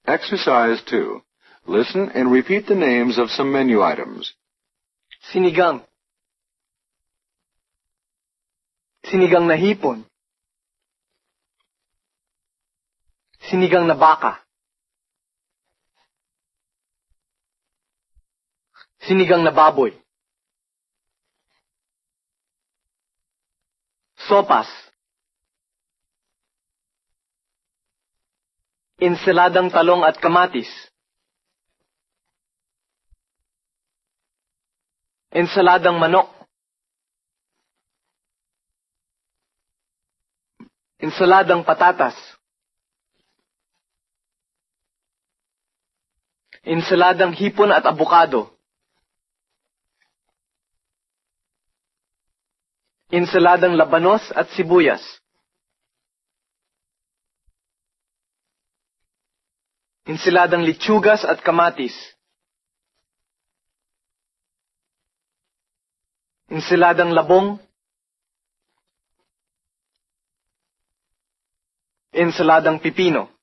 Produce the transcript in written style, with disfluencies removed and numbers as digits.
Exercise 2. Listen and repeat the names of some menu items. Sinigang. Sinigang na hipon. Sinigang na baka. Sinigang na baboy. Sopas. Ensaladang talong at kamatis. Ensaladang manok. Ensaladang patatas. Ensaladang hipon at abukado. Ensaladang labanos at sibuyas. Ensaladang lechugas at kamatis. Ensaladang labong. Ensaladang pipino.